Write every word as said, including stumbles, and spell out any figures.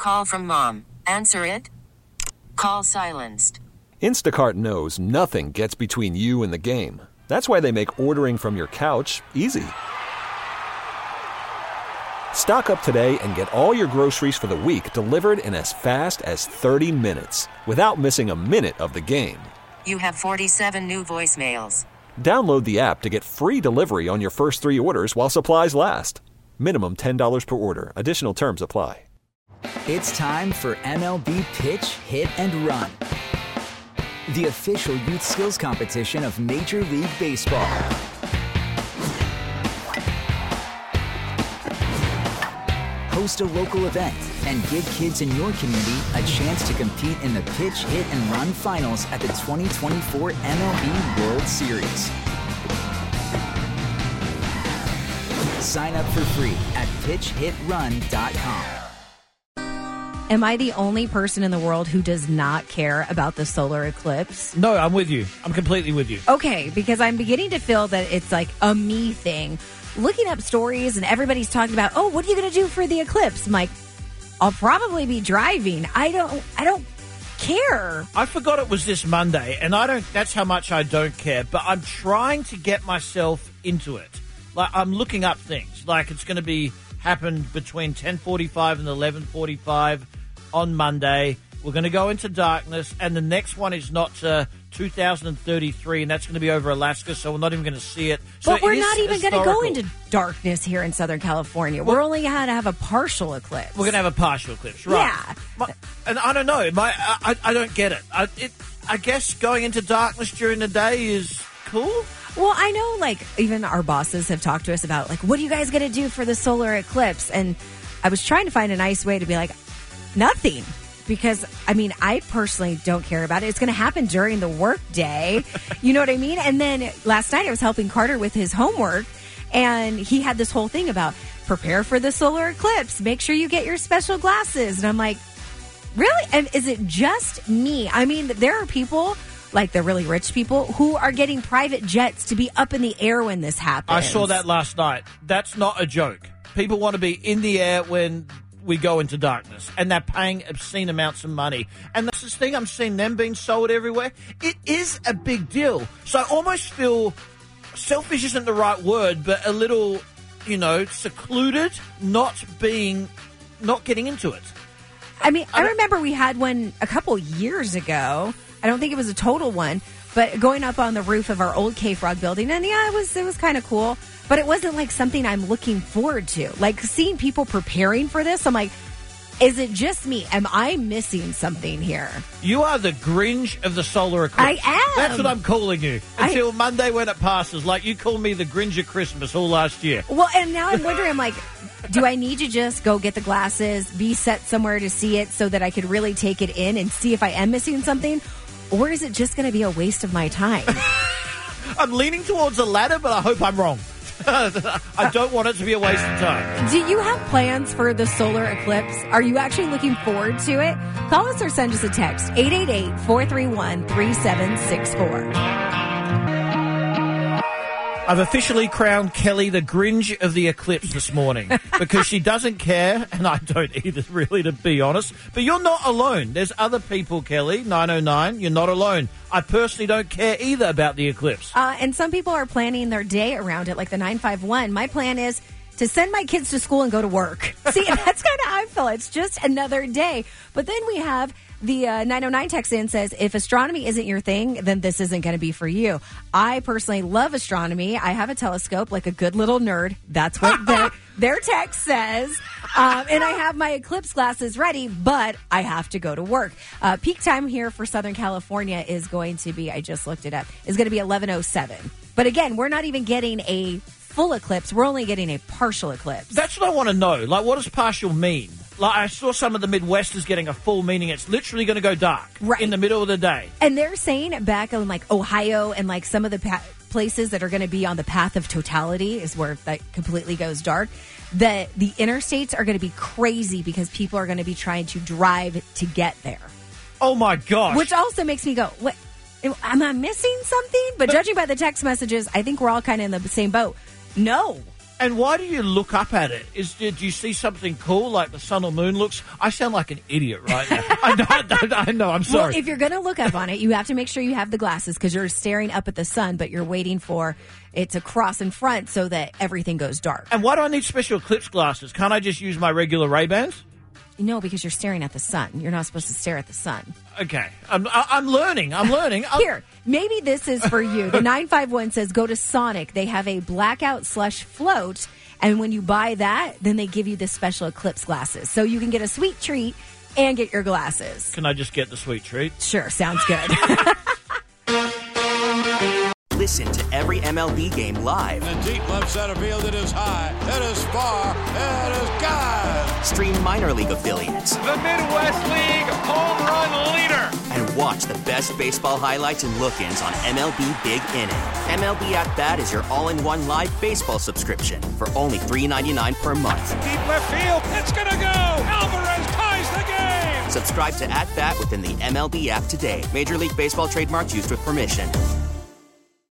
Call from mom. Answer it. Call silenced. Instacart knows nothing gets between you and the game. That's why they make ordering from your couch easy. Stock up today and get all your groceries for the week delivered in as fast as thirty minutes without missing a minute of the game. You have forty-seven new voicemails. Download the app to get free delivery on your first three orders while supplies last. Minimum ten dollars per order. Additional terms apply. It's time for M L B Pitch, Hit, and Run, the official youth skills competition of Major League Baseball. Host a local event and give kids in your community a chance to compete in the Pitch, Hit, and Run finals at the twenty twenty-four M L B World Series. Sign up for free at pitch hit run dot com. Am I the only person in the world who does not care about the solar eclipse? No, I'm with you. I'm completely with you. Okay, because I'm beginning to feel that it's like a me thing. Looking up stories and everybody's talking about, oh, what are you going to do for the eclipse? I'm like, I'll probably be driving. I don't, I don't care. I forgot it was this Monday, and I don't. That's how much I don't care. But I'm trying to get myself into it. Like I'm looking up things. Like it's going to be happen between ten forty-five and eleven forty-five on Monday. We're going to go into darkness, and the next one is not uh, two thousand thirty-three, and that's going to be over Alaska, so we're not even going to see it. So but we're it not even going to go into historical. darkness here in Southern California. Well, we're only going to have a partial eclipse. We're going to have a partial eclipse, right? Yeah. My, and I don't know. My, I, I don't get it. I, it. I guess going into darkness during the day is cool. Well, I know, like, even our bosses have talked to us about, like, what are you guys going to do for the solar eclipse? And I was trying to find a nice way to be like, nothing. Because, I mean, I personally don't care about it. It's going to happen during the work day. You know what I mean? And then last night I was helping Carter with his homework, and he had this whole thing about prepare for the solar eclipse. Make sure you get your special glasses. And I'm like, really? And is it just me? I mean, there are people, like the really rich people, who are getting private jets to be up in the air when this happens. I saw that last night. That's not a joke. People want to be in the air when we go into darkness, and they're paying obscene amounts of money. And that's this thing I'm seeing them being sold everywhere. It is a big deal. So I almost feel selfish isn't the right word, but a little, you know, secluded, not being, not getting into it. I mean, I I remember we had one a couple years ago. I don't think it was a total one, but going up on the roof of our old K-Frog building, and yeah, it was it was kind of cool. But it wasn't like something I'm looking forward to. Like seeing people preparing for this, I'm like, is it just me? Am I missing something here? You are the Grinch of the solar eclipse. I am. That's what I'm calling you. Until I, Monday when it passes. Like you called me the Grinch of Christmas all last year. Well, and now I'm wondering, I'm like, do I need to just go get the glasses, be set somewhere to see it so that I could really take it in and see if I am missing something? Or is it just going to be a waste of my time? I'm leaning towards the latter, but I hope I'm wrong. I don't want it to be a waste of time. Do you have plans for the solar eclipse? Are you actually looking forward to it? Call us or send us a text, eight eight eight, four three one, three seven six four. I've officially crowned Kelly the Grinch of the eclipse this morning because she doesn't care, and I don't either, really, to be honest. But you're not alone. There's other people, Kelly, nine oh nine. You're not alone. I personally don't care either about the eclipse. Uh, and some people are planning their day around it, like the nine five one. My plan is to send my kids to school and go to work. See, that's kind of how I feel. It's just another day. But then we have the uh, nine oh nine text in says, if astronomy isn't your thing, then this isn't going to be for you. I personally love astronomy. I have a telescope like a good little nerd. That's what their, their text says. Um, and I have my eclipse glasses ready, but I have to go to work. Uh, peak time here for Southern California is going to be, I just looked it up, is going to be eleven oh seven. But again, we're not even getting a full eclipse. We're only getting a partial eclipse. That's what I want to know. Like, what does partial mean? Like, I saw some of the Midwest is getting a full meaning. It's literally going to go dark right in the middle of the day. And they're saying back in, like, Ohio and, like, some of the pa- places that are going to be on the path of totality is where that completely goes dark, that the interstates are going to be crazy because people are going to be trying to drive to get there. Oh, my gosh. Which also makes me go, what? Am I missing something? But, but judging by the text messages, I think we're all kind of in the same boat. No. And why do you look up at it? Is do you see something cool like the sun or moon looks? I sound like an idiot right now. I know, I know, I know, I'm sorry. Well, if you're going to look up on it, you have to make sure you have the glasses because you're staring up at the sun, but you're waiting for it to cross in front so that everything goes dark. And why do I need special eclipse glasses? Can't I just use my regular Ray-Bans? No, because you're staring at the sun. You're not supposed to stare at the sun. Okay. I'm, I'm learning. I'm learning. I'm... Here, maybe this is for you. The nine five one says go to Sonic. They have a blackout slush float. And when you buy that, then they give you the special eclipse glasses. So you can get a sweet treat and get your glasses. Can I just get the sweet treat? Sure, sounds good. Listen to every M L B game live. In the deep left center field, it is high, it is far, it is God. Stream minor league affiliates. The Midwest League home run leader. And watch the best baseball highlights and look-ins on M L B Big Inning. M L B At Bat is your all-in-one live baseball subscription for only three dollars and ninety-nine cents per month. Deep left field, it's gonna go. Alvarez ties the game. Subscribe to At Bat within the M L B app today. Major League Baseball trademarks used with permission.